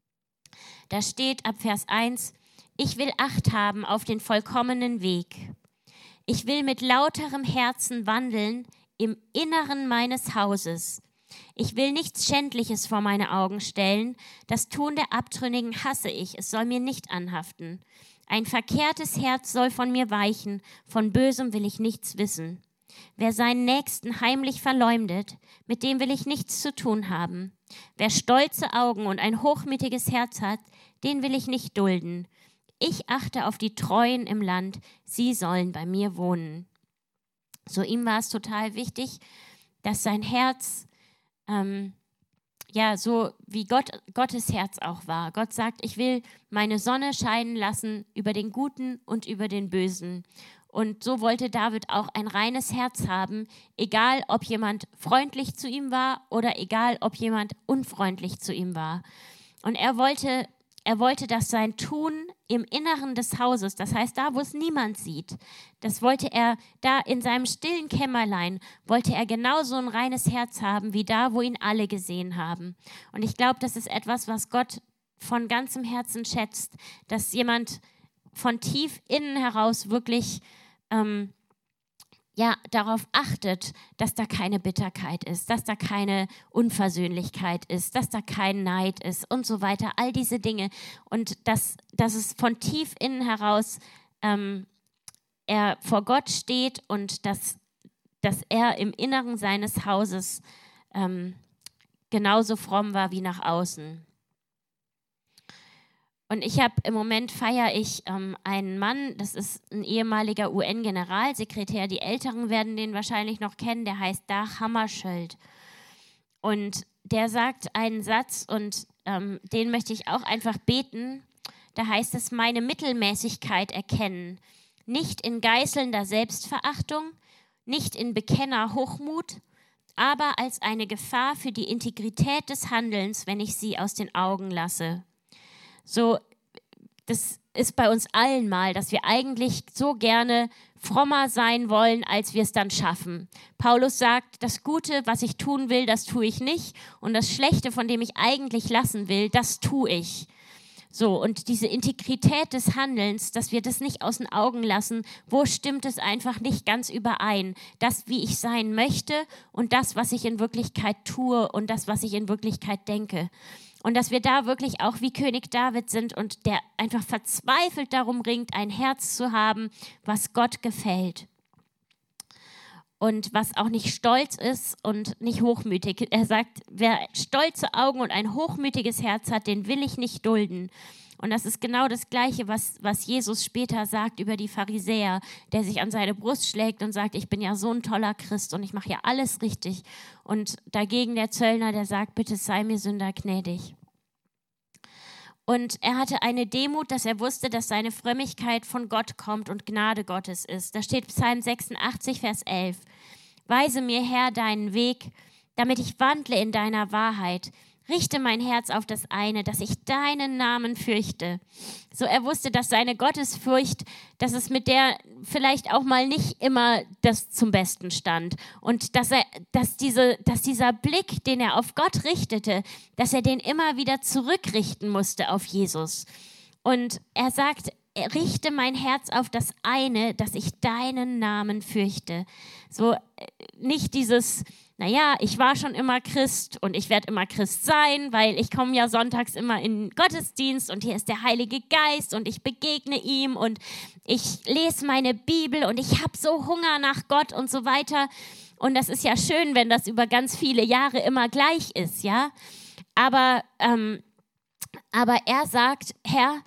Da steht ab Vers eins, ich will Acht haben auf den vollkommenen Weg. Ich will mit lauterem Herzen wandeln im Inneren meines Hauses. Ich will nichts Schändliches vor meine Augen stellen. Das Tun der Abtrünnigen hasse ich, es soll mir nicht anhaften. Ein verkehrtes Herz soll von mir weichen, von Bösem will ich nichts wissen. Wer seinen Nächsten heimlich verleumdet, mit dem will ich nichts zu tun haben. Wer stolze Augen und ein hochmütiges Herz hat, den will ich nicht dulden. Ich achte auf die Treuen im Land, sie sollen bei mir wohnen. So ihm war es total wichtig, dass sein Herz, ähm, ja, so wie Gott, Gottes Herz auch war. Gott sagt, ich will meine Sonne scheinen lassen über den Guten und über den Bösen. Und so wollte David auch ein reines Herz haben, egal ob jemand freundlich zu ihm war oder egal ob jemand unfreundlich zu ihm war. Und er wollte, er wollte, dass sein Tun im Inneren des Hauses, das heißt da, wo es niemand sieht, das wollte er da in seinem stillen Kämmerlein, wollte er genauso ein reines Herz haben, wie da, wo ihn alle gesehen haben. Und ich glaube, das ist etwas, was Gott von ganzem Herzen schätzt, dass jemand von tief innen heraus wirklich ähm, ja, darauf achtet, dass da keine Bitterkeit ist, dass da keine Unversöhnlichkeit ist, dass da kein Neid ist und so weiter, all diese Dinge. Und dass, dass es von tief innen heraus ähm, er vor Gott steht und dass, dass er im Inneren seines Hauses ähm, genauso fromm war wie nach außen. Und ich habe im Moment feiere ich ähm, einen Mann, das ist ein ehemaliger U N-Generalsekretär, die Älteren werden den wahrscheinlich noch kennen, der heißt Dag Hammarskjöld. Und der sagt einen Satz und ähm, den möchte ich auch einfach beten. Da heißt es, meine Mittelmäßigkeit erkennen, nicht in geißelnder Selbstverachtung, nicht in Bekenner Hochmut, aber als eine Gefahr für die Integrität des Handelns, wenn ich sie aus den Augen lasse. So, das ist bei uns allen mal, dass wir eigentlich so gerne frommer sein wollen, als wir es dann schaffen. Paulus sagt, das Gute, was ich tun will, das tue ich nicht. Und das Schlechte, von dem ich eigentlich lassen will, das tue ich. So, und diese Integrität des Handelns, dass wir das nicht aus den Augen lassen, wo stimmt es einfach nicht ganz überein? Das, wie ich sein möchte und das, was ich in Wirklichkeit tue und das, was ich in Wirklichkeit denke. Und dass wir da wirklich auch wie König David sind und der einfach verzweifelt darum ringt, ein Herz zu haben, was Gott gefällt. Und was auch nicht stolz ist und nicht hochmütig. Er sagt, wer stolze Augen und ein hochmütiges Herz hat, den will ich nicht dulden. Und das ist genau das Gleiche, was, was Jesus später sagt über die Pharisäer, der sich an seine Brust schlägt und sagt, ich bin ja so ein toller Christ und ich mache ja alles richtig. Und dagegen der Zöllner, der sagt, bitte sei mir Sünder gnädig. Und er hatte eine Demut, dass er wusste, dass seine Frömmigkeit von Gott kommt und Gnade Gottes ist. Da steht Psalm sechsundachtzig, Vers elf. Weise mir, Herr, deinen Weg, damit ich wandle in deiner Wahrheit. richte mein Herz auf das eine, dass ich deinen Namen fürchte. So, er wusste, dass seine Gottesfurcht, dass es mit der vielleicht auch mal nicht immer das zum Besten stand. Und dass er, dass diese, dass dieser Blick, den er auf Gott richtete, dass er den immer wieder zurückrichten musste auf Jesus. Und er sagt, richte mein Herz auf das eine, dass ich deinen Namen fürchte. So, nicht dieses, naja, ich war schon immer Christ und ich werde immer Christ sein, weil ich komme ja sonntags immer in den Gottesdienst und hier ist der Heilige Geist und ich begegne ihm und ich lese meine Bibel und ich habe so Hunger nach Gott und so weiter. Und das ist ja schön, wenn das über ganz viele Jahre immer gleich ist, ja. Aber, ähm, aber er sagt, Herr,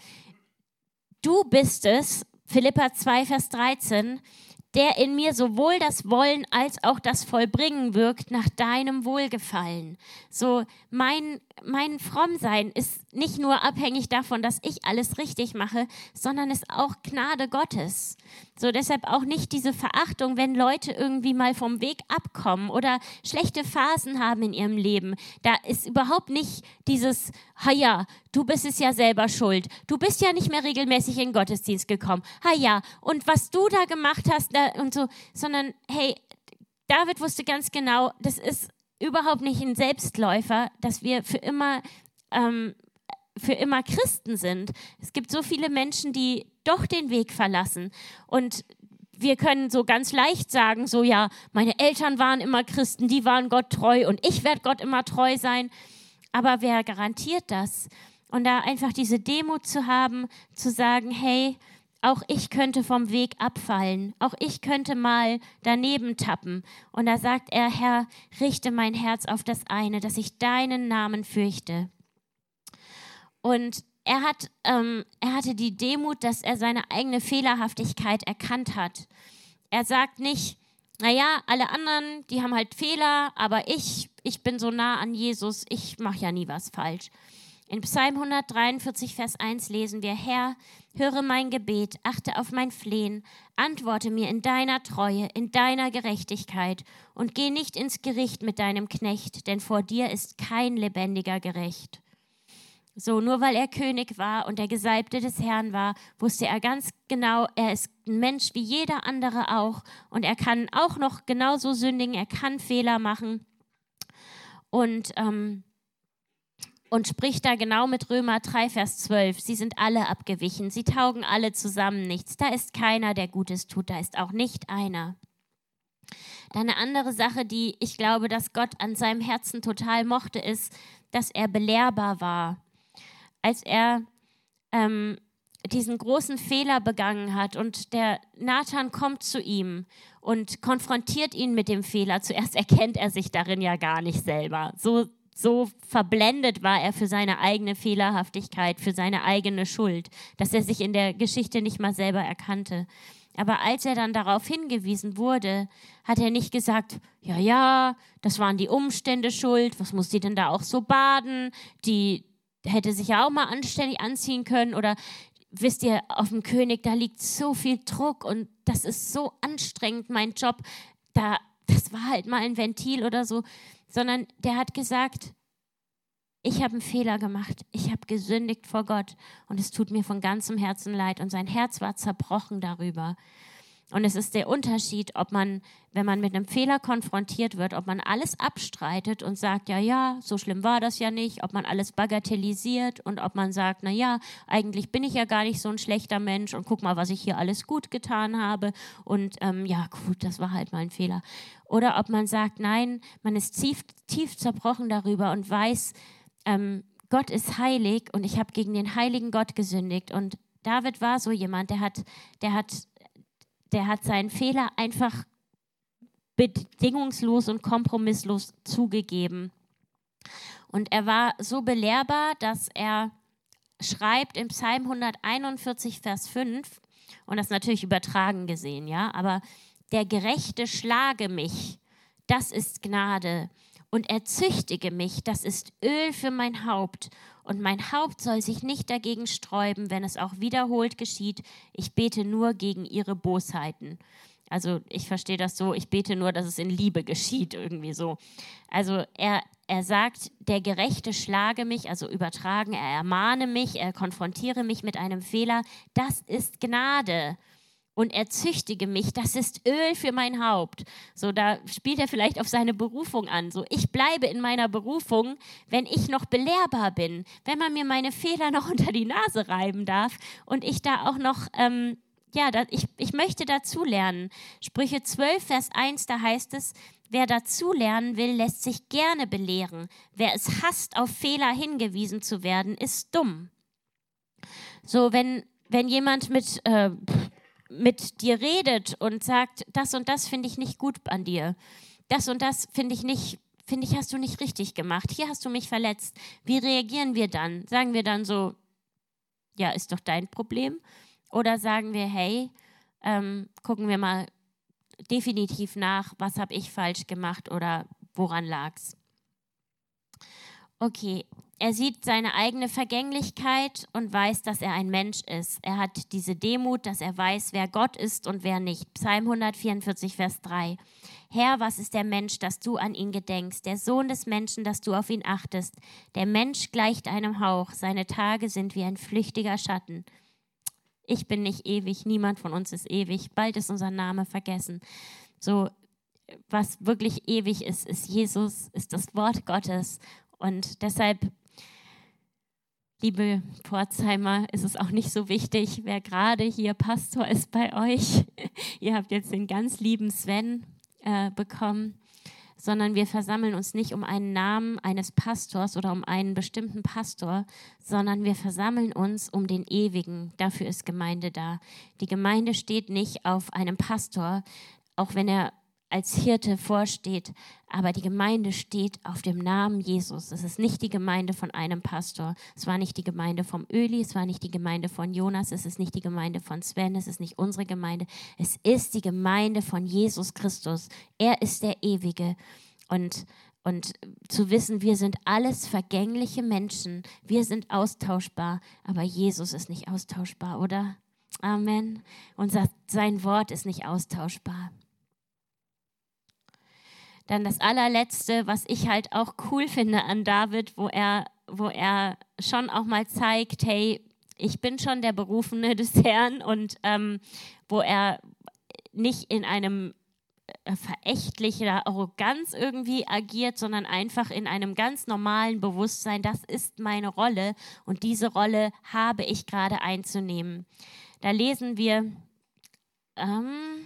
du bist es, Philipper zwei, Vers dreizehn, der in mir sowohl das Wollen als auch das Vollbringen wirkt nach deinem Wohlgefallen. So, mein, mein Frommsein ist nicht nur abhängig davon, dass ich alles richtig mache, sondern ist auch Gnade Gottes. So, deshalb auch nicht diese Verachtung, wenn Leute irgendwie mal vom Weg abkommen oder schlechte Phasen haben in ihrem Leben. Da ist überhaupt nicht dieses, ha ja, du bist es ja selber schuld. Du bist ja nicht mehr regelmäßig in den Gottesdienst gekommen. Ha ja, und was du da gemacht hast da und so, sondern hey, David wusste ganz genau, das ist überhaupt nicht ein Selbstläufer, dass wir für immer, ähm, für immer Christen sind. Es gibt so viele Menschen, die doch den Weg verlassen. Und wir können so ganz leicht sagen, so ja, meine Eltern waren immer Christen, die waren Gott treu und ich werde Gott immer treu sein. Aber wer garantiert das? Und da einfach diese Demut zu haben, zu sagen, hey, auch ich könnte vom Weg abfallen. Auch ich könnte mal daneben tappen. Und da sagt er, Herr, richte mein Herz auf das eine, dass ich deinen Namen fürchte. Und er, hat, ähm, er hatte die Demut, dass er seine eigene Fehlerhaftigkeit erkannt hat. Er sagt nicht, naja, alle anderen, die haben halt Fehler, aber ich, ich bin so nah an Jesus, ich mache ja nie was falsch. In Psalm hundertdreiundvierzig, Vers eins lesen wir, Herr, höre mein Gebet, achte auf mein Flehen, antworte mir in deiner Treue, in deiner Gerechtigkeit und geh nicht ins Gericht mit deinem Knecht, denn vor dir ist kein Lebendiger gerecht. So, nur weil er König war und der Gesalbte des Herrn war, wusste er ganz genau, er ist ein Mensch wie jeder andere auch und er kann auch noch genauso sündigen, er kann Fehler machen und ähm, Und spricht da genau mit Römer drei, Vers zwölf. Sie sind alle abgewichen, sie taugen alle zusammen nichts. Da ist keiner, der Gutes tut, da ist auch nicht einer. Dann eine andere Sache, die ich glaube, dass Gott an seinem Herzen total mochte, ist, dass er belehrbar war. Als er ähm, diesen großen Fehler begangen hat und der Nathan kommt zu ihm und konfrontiert ihn mit dem Fehler. Zuerst erkennt er sich darin ja gar nicht selber. So So verblendet war er für seine eigene Fehlerhaftigkeit, für seine eigene Schuld, dass er sich in der Geschichte nicht mal selber erkannte. Aber als er dann darauf hingewiesen wurde, hat er nicht gesagt, ja, ja, das waren die Umstände schuld, was muss die denn da auch so baden? Die hätte sich ja auch mal anständig anziehen können oder wisst ihr, auf dem König, da liegt so viel Druck und das ist so anstrengend, mein Job, da, das war halt mal ein Ventil oder so. Sondern der hat gesagt, ich habe einen Fehler gemacht, ich habe gesündigt vor Gott und es tut mir von ganzem Herzen leid und sein Herz war zerbrochen darüber. Und es ist der Unterschied, ob man, wenn man mit einem Fehler konfrontiert wird, ob man alles abstreitet und sagt, ja, ja, so schlimm war das ja nicht, ob man alles bagatellisiert und ob man sagt, na ja, eigentlich bin ich ja gar nicht so ein schlechter Mensch und guck mal, was ich hier alles gut getan habe und ähm, ja, gut, das war halt mal ein Fehler. Oder ob man sagt, nein, man ist tief, tief zerbrochen darüber und weiß, ähm, Gott ist heilig und ich habe gegen den heiligen Gott gesündigt. Und David war so jemand, der hat, der hat Der hat seinen Fehler einfach bedingungslos und kompromisslos zugegeben. Und er war so belehrbar, dass er schreibt im Psalm hunderteinundvierzig, Vers fünf, und das natürlich übertragen gesehen, ja, aber der Gerechte schlage mich, das ist Gnade, und er züchtige mich, das ist Öl für mein Haupt. Und mein Haupt soll sich nicht dagegen sträuben, wenn es auch wiederholt geschieht. Ich bete nur gegen ihre Bosheiten. Also ich verstehe das so, ich bete nur, dass es in Liebe geschieht, irgendwie so. Also er, er sagt, der Gerechte schlage mich, also übertragen, er ermahne mich, er konfrontiere mich mit einem Fehler. Das ist Gnade. Und er züchtige mich, das ist Öl für mein Haupt. So, da spielt er vielleicht auf seine Berufung an. So, ich bleibe in meiner Berufung, wenn ich noch belehrbar bin, wenn man mir meine Fehler noch unter die Nase reiben darf und ich da auch noch, ähm, ja, da, ich, ich möchte dazulernen. Sprüche zwölf, Vers eins, da heißt es, wer dazulernen will, lässt sich gerne belehren. Wer es hasst, auf Fehler hingewiesen zu werden, ist dumm. So, wenn, wenn jemand mit... Äh, mit dir redet und sagt, das und das finde ich nicht gut an dir, das und das finde ich nicht, finde ich, hast du nicht richtig gemacht, hier hast du mich verletzt. Wie reagieren wir dann? Sagen wir dann so, ja, ist doch dein Problem? Oder sagen wir, hey, ähm, gucken wir mal definitiv nach, was habe ich falsch gemacht oder woran lag's? Okay, er sieht seine eigene Vergänglichkeit und weiß, dass er ein Mensch ist. Er hat diese Demut, dass er weiß, wer Gott ist und wer nicht. Psalm hundertvierundvierzig, Vers drei. Herr, was ist der Mensch, dass du an ihn gedenkst? Der Sohn des Menschen, dass du auf ihn achtest. Der Mensch gleicht einem Hauch. Seine Tage sind wie ein flüchtiger Schatten. Ich bin nicht ewig. Niemand von uns ist ewig. Bald ist unser Name vergessen. So, was wirklich ewig ist, ist Jesus, ist das Wort Gottes. Und deshalb, liebe Pforzheimer, ist es auch nicht so wichtig, wer gerade hier Pastor ist bei euch. Ihr habt jetzt den ganz lieben Sven äh, bekommen, sondern wir versammeln uns nicht um einen Namen eines Pastors oder um einen bestimmten Pastor, sondern wir versammeln uns um den Ewigen. Dafür ist Gemeinde da. Die Gemeinde steht nicht auf einem Pastor, auch wenn er als Hirte vorsteht, aber die Gemeinde steht auf dem Namen Jesus. Es ist nicht die Gemeinde von einem Pastor. Es war nicht die Gemeinde vom Öli, es war nicht die Gemeinde von Jonas, es ist nicht die Gemeinde von Sven, es ist nicht unsere Gemeinde. Es ist die Gemeinde von Jesus Christus. Er ist der Ewige. Und, und zu wissen, wir sind alles vergängliche Menschen, wir sind austauschbar, aber Jesus ist nicht austauschbar, oder? Amen. Und sein Wort ist nicht austauschbar. Dann das allerletzte, was ich halt auch cool finde an David, wo er, wo er schon auch mal zeigt, hey, ich bin schon der Berufene des Herrn und ähm, wo er nicht in einem äh, verächtlicher Arroganz irgendwie agiert, sondern einfach in einem ganz normalen Bewusstsein, das ist meine Rolle und diese Rolle habe ich gerade einzunehmen. Da lesen wir... Ähm,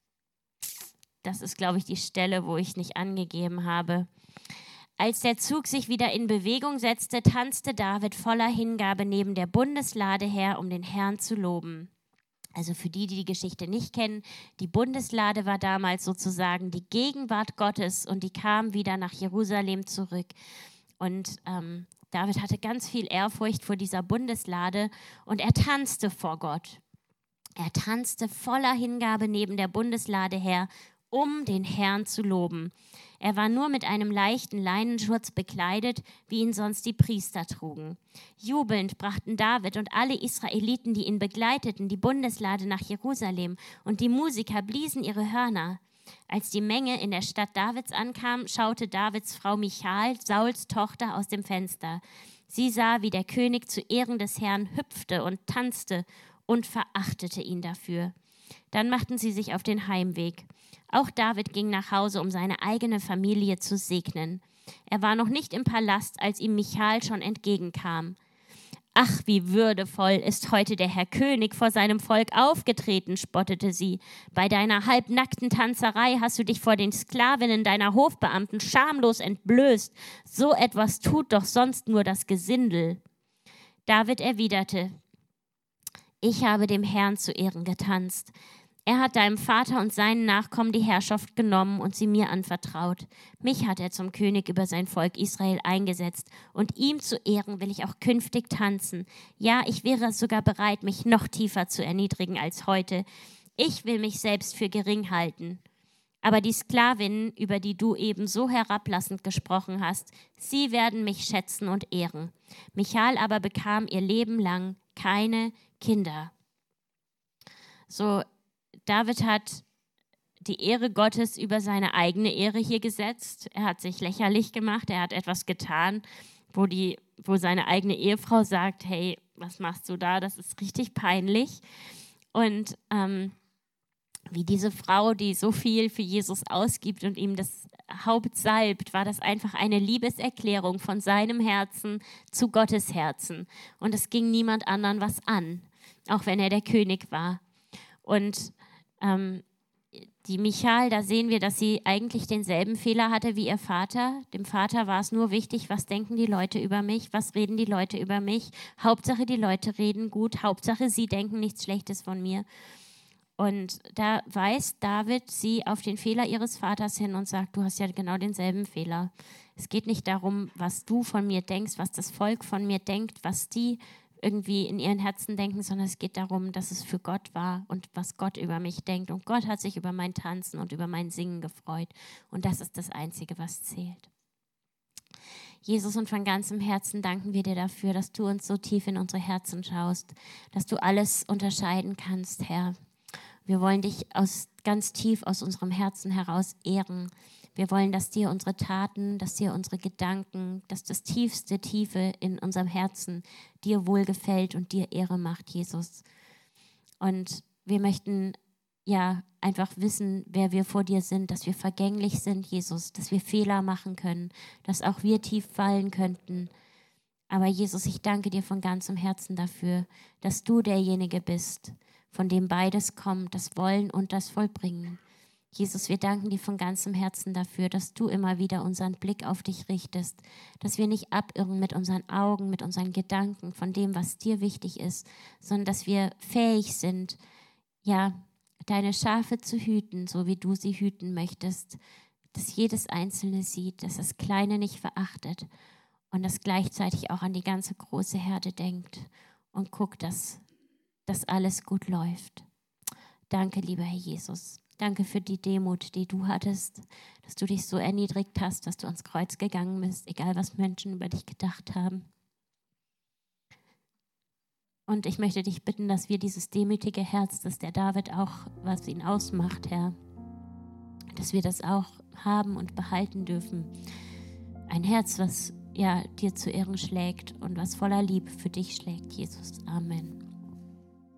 Das ist, glaube ich, die Stelle, wo ich nicht angegeben habe. Als der Zug sich wieder in Bewegung setzte, tanzte David voller Hingabe neben der Bundeslade her, um den Herrn zu loben. Also für die, die die Geschichte nicht kennen, die Bundeslade war damals sozusagen die Gegenwart Gottes und die kam wieder nach Jerusalem zurück. Und ähm, David hatte ganz viel Ehrfurcht vor dieser Bundeslade und er tanzte vor Gott. Er tanzte voller Hingabe neben der Bundeslade her, um den Herrn zu loben. Er war nur mit einem leichten Leinenschurz bekleidet, wie ihn sonst die Priester trugen. Jubelnd brachten David und alle Israeliten, die ihn begleiteten, die Bundeslade nach Jerusalem, und die Musiker bliesen ihre Hörner. Als die Menge in der Stadt Davids ankam, schaute Davids Frau Michal, Sauls Tochter, aus dem Fenster. Sie sah, wie der König zu Ehren des Herrn hüpfte und tanzte und verachtete ihn dafür. Dann machten sie sich auf den Heimweg. Auch David ging nach Hause, um seine eigene Familie zu segnen. Er war noch nicht im Palast, als ihm Michal schon entgegenkam. »Ach, wie würdevoll ist heute der Herr König vor seinem Volk aufgetreten«, spottete sie. »Bei deiner halbnackten Tanzerei hast du dich vor den Sklavinnen deiner Hofbeamten schamlos entblößt. So etwas tut doch sonst nur das Gesindel.« David erwiderte: »Ich habe dem Herrn zu Ehren getanzt. Er hat deinem Vater und seinen Nachkommen die Herrschaft genommen und sie mir anvertraut. Mich hat er zum König über sein Volk Israel eingesetzt, und ihm zu Ehren will ich auch künftig tanzen. Ja, ich wäre sogar bereit, mich noch tiefer zu erniedrigen als heute. Ich will mich selbst für gering halten. Aber die Sklavinnen, über die du eben so herablassend gesprochen hast, sie werden mich schätzen und ehren. Michal aber bekam ihr Leben lang keine Kinder.« So, David hat die Ehre Gottes über seine eigene Ehre hier gesetzt. Er hat sich lächerlich gemacht, er hat etwas getan, wo, die, wo seine eigene Ehefrau sagt, hey, was machst du da? Das ist richtig peinlich. Und ähm, wie diese Frau, die so viel für Jesus ausgibt und ihm das Haupt salbt, war das einfach eine Liebeserklärung von seinem Herzen zu Gottes Herzen. Und es ging niemand anderen was an, auch wenn er der König war. Und ähm, die Michal, da sehen wir, dass sie eigentlich denselben Fehler hatte wie ihr Vater. Dem Vater war es nur wichtig, was denken die Leute über mich, was reden die Leute über mich. Hauptsache, die Leute reden gut, Hauptsache, sie denken nichts Schlechtes von mir. Und da weist David sie auf den Fehler ihres Vaters hin und sagt, du hast ja genau denselben Fehler. Es geht nicht darum, was du von mir denkst, was das Volk von mir denkt, was die irgendwie in ihren Herzen denken, sondern es geht darum, dass es für Gott war und was Gott über mich denkt. Und Gott hat sich über mein Tanzen und über mein Singen gefreut. Und das ist das Einzige, was zählt. Jesus, und von ganzem Herzen danken wir dir dafür, dass du uns so tief in unsere Herzen schaust, dass du alles unterscheiden kannst, Herr. Wir wollen dich aus, ganz tief aus unserem Herzen heraus ehren. Wir wollen, dass dir unsere Taten, dass dir unsere Gedanken, dass das tiefste Tiefe in unserem Herzen dir wohlgefällt und dir Ehre macht, Jesus. Und wir möchten ja einfach wissen, wer wir vor dir sind, dass wir vergänglich sind, Jesus, dass wir Fehler machen können, dass auch wir tief fallen könnten. Aber Jesus, ich danke dir von ganzem Herzen dafür, dass du derjenige bist, von dem beides kommt, das Wollen und das Vollbringen. Jesus, wir danken dir von ganzem Herzen dafür, dass du immer wieder unseren Blick auf dich richtest, dass wir nicht abirren mit unseren Augen, mit unseren Gedanken von dem, was dir wichtig ist, sondern dass wir fähig sind, ja, deine Schafe zu hüten, so wie du sie hüten möchtest, dass jedes Einzelne sieht, dass das Kleine nicht verachtet und das gleichzeitig auch an die ganze große Herde denkt und guckt, dass dass alles gut läuft. Danke, lieber Herr Jesus. Danke für die Demut, die du hattest, dass du dich so erniedrigt hast, dass du ans Kreuz gegangen bist, egal was Menschen über dich gedacht haben. Und ich möchte dich bitten, dass wir dieses demütige Herz, das der David auch, was ihn ausmacht, Herr, dass wir das auch haben und behalten dürfen. Ein Herz, was ja dir zu Ehren schlägt und was voller Liebe für dich schlägt, Jesus. Amen.